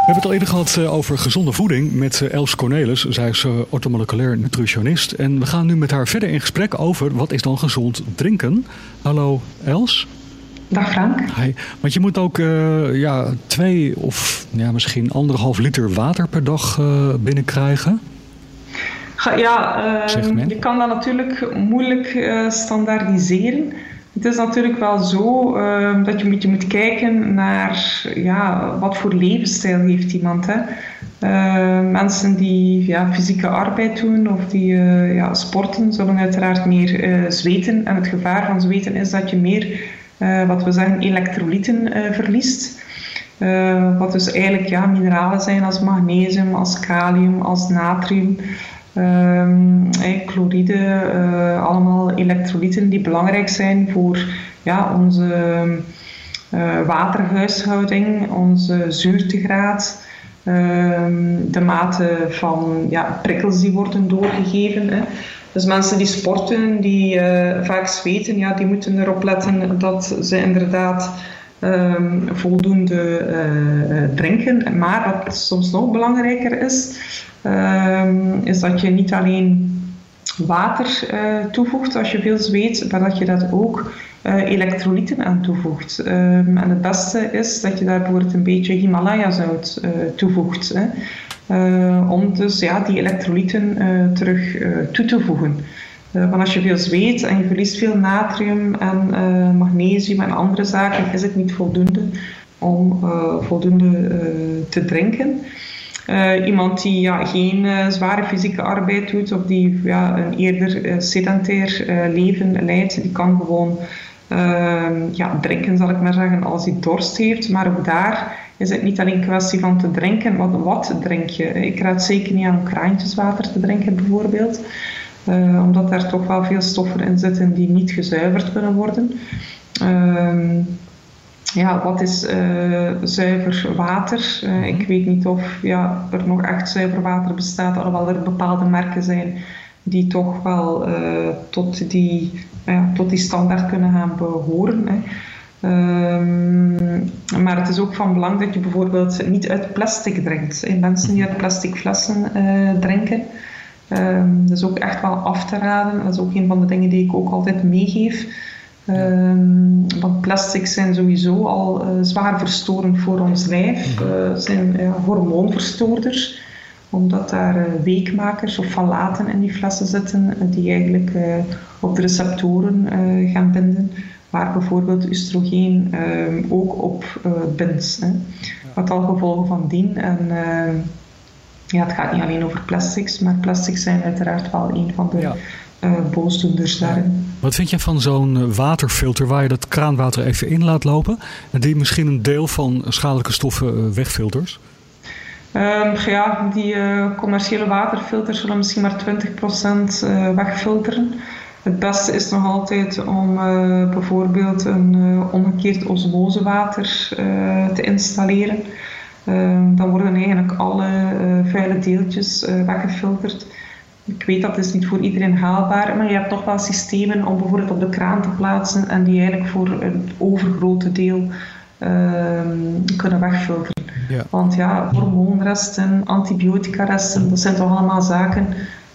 We hebben het al eerder gehad over gezonde voeding met Els Cornelis. Zij is orthomoleculair nutritionist. En we gaan nu met haar verder in gesprek over wat is dan gezond drinken. Hallo Els. Dag Frank. Hi. Want je moet ook 2 of misschien 1,5 liter water per dag binnenkrijgen. Je kan dat natuurlijk moeilijk standaardiseren. Het is natuurlijk wel zo dat je een beetje moet kijken naar wat voor levensstijl heeft iemand. Hè? Mensen die fysieke arbeid doen of die sporten, zullen uiteraard meer zweten. En het gevaar van zweten is dat je meer, wat we zeggen, elektrolyten verliest. Wat dus eigenlijk mineralen zijn als magnesium, als kalium, als natrium. Chloride, allemaal elektrolyten die belangrijk zijn voor onze waterhuishouding, onze zuurtegraad, de mate van prikkels die worden doorgegeven. Hè. Dus mensen die sporten, die vaak zweten, die moeten erop letten dat ze inderdaad voldoende drinken. Maar wat soms nog belangrijker is dat je niet alleen water toevoegt als je veel zweet, maar dat je dat ook elektrolyten aan toevoegt. En het beste is dat je daar bijvoorbeeld een beetje Himalaya-zout toevoegt. Om dus die elektrolyten terug toe te voegen. Want als je veel zweet en je verliest veel natrium en magnesium en andere zaken, is het niet voldoende om voldoende te drinken. Iemand die geen zware fysieke arbeid doet of die een eerder sedentair leven leidt, die kan gewoon drinken, zal ik maar zeggen, als hij dorst heeft. Maar ook daar is het niet alleen een kwestie van te drinken, want wat drink je? Ik raad zeker niet aan om kraantjeswater te drinken bijvoorbeeld, omdat daar toch wel veel stoffen in zitten die niet gezuiverd kunnen worden. Wat is zuiver water? Ik weet niet of er nog echt zuiver water bestaat, alhoewel er bepaalde merken zijn die toch wel tot die standaard kunnen gaan behoren. Hè. Maar het is ook van belang dat je bijvoorbeeld niet uit plastic drinkt. Mensen die uit plastic flessen drinken, dat is ook echt wel af te raden. Dat is ook een van de dingen die ik ook altijd meegeef. Want plastics zijn sowieso al zwaar verstorend voor ons lijf. Zijn hormoonverstoorders, omdat daar weekmakers of ftalaten in die flessen zitten die eigenlijk op de receptoren gaan binden, waar bijvoorbeeld oestrogeen ook op bindt. Wat al gevolgen van dien. En het gaat niet alleen over plastics, maar plastics zijn uiteraard wel een van de boosdoeners daarin. Wat vind je van zo'n waterfilter waar je dat kraanwater even in laat lopen en die misschien een deel van schadelijke stoffen wegfiltert? Die commerciële waterfilters zullen misschien maar 20% wegfilteren. Het beste is nog altijd om bijvoorbeeld een omgekeerd osmosewater te installeren. Dan worden eigenlijk alle vuile deeltjes weggefilterd. Ik weet dat is niet voor iedereen haalbaar, maar je hebt toch wel systemen om bijvoorbeeld op de kraan te plaatsen en die eigenlijk voor het overgrote deel kunnen wegfilteren. Ja. Want hormoonresten, antibiotica-resten, dat zijn toch allemaal zaken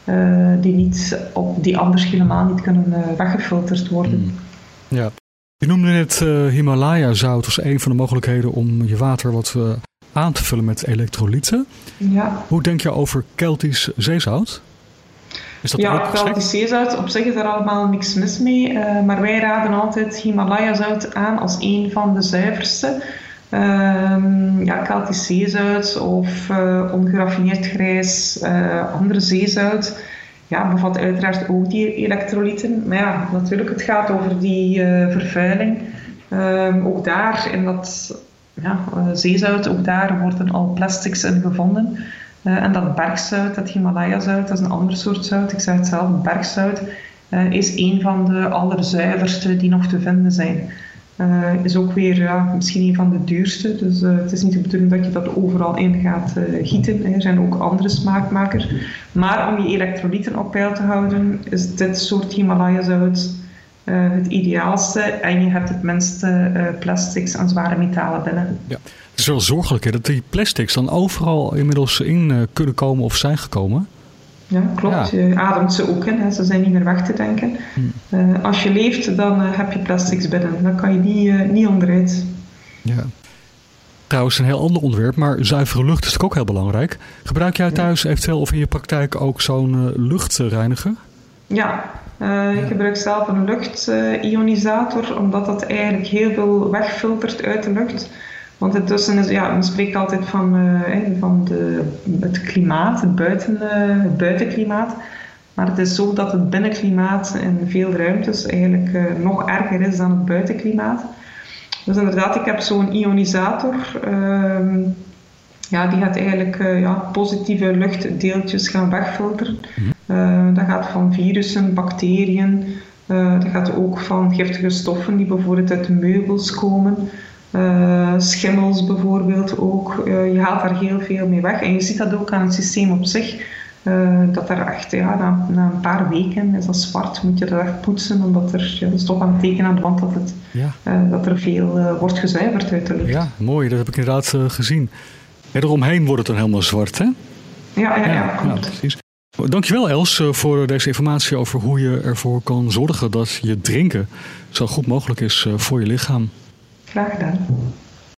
die anders helemaal niet kunnen weggefilterd worden. Ja. Je noemde net Himalaya-zout als een van de mogelijkheden om je water wat aan te vullen met elektrolyten. Ja. Hoe denk je over Keltisch zeezout? Is dat Keltisch zeezout, op zich is daar allemaal niks mis mee. Maar wij raden altijd Himalaya-zout aan als een van de zuiverste. Keltisch zeezout of ongeraffineerd grijs, andere zeezout. Bevat uiteraard ook die elektrolyten. Maar natuurlijk, het gaat over die vervuiling. Ook daar, in dat zeezout, ook daar worden al plastics in gevonden. En dat bergzout, dat Himalaya-zout, dat is een ander soort zout. Ik zeg het zelf, bergzout is een van de allerzuiverste die nog te vinden zijn. Is ook weer misschien een van de duurste. Dus het is niet de bedoeling dat je dat overal in gaat gieten. Er zijn ook andere smaakmakers. Maar om je elektrolyten op peil te houden, is dit soort Himalaya-zout het ideaalste. En je hebt het minste plastics en zware metalen binnen. Ja. Het is wel zorgelijk hè, dat die plastics dan overal inmiddels in kunnen komen of zijn gekomen. Ja, klopt. Ja. Je ademt ze ook in. Hè. Ze zijn niet meer weg te denken. Als je leeft, dan heb je plastics binnen. Dan kan je die niet onderuit. Ja. Trouwens, een heel ander onderwerp, maar zuivere lucht is natuurlijk ook heel belangrijk. Gebruik jij thuis eventueel of in je praktijk ook zo'n luchtreiniger? Ja, ik gebruik zelf een luchtionisator, omdat dat eigenlijk heel veel wegfiltert uit de lucht. Want intussen is, men spreekt altijd van het klimaat, het buitenklimaat. Maar het is zo dat het binnenklimaat in veel ruimtes eigenlijk nog erger is dan het buitenklimaat. Dus inderdaad, ik heb zo'n ionisator. Die gaat eigenlijk positieve luchtdeeltjes gaan wegfilteren. Dat gaat van virussen, bacteriën. Dat gaat ook van giftige stoffen die bijvoorbeeld uit de meubels komen. Schimmels bijvoorbeeld ook. Je haalt daar heel veel mee weg. En je ziet dat ook aan het systeem op zich. Dat daar echt, na een paar weken is dat zwart, moet je dat echt poetsen, omdat er, dat is toch een teken aan de wand dat er veel wordt gezuiverd uit de lucht. Ja, mooi, dat heb ik inderdaad gezien. En eromheen wordt het dan helemaal zwart, hè? Ja, klopt. Precies. Dankjewel Els voor deze informatie over hoe je ervoor kan zorgen dat je drinken zo goed mogelijk is voor je lichaam. Graag gedaan.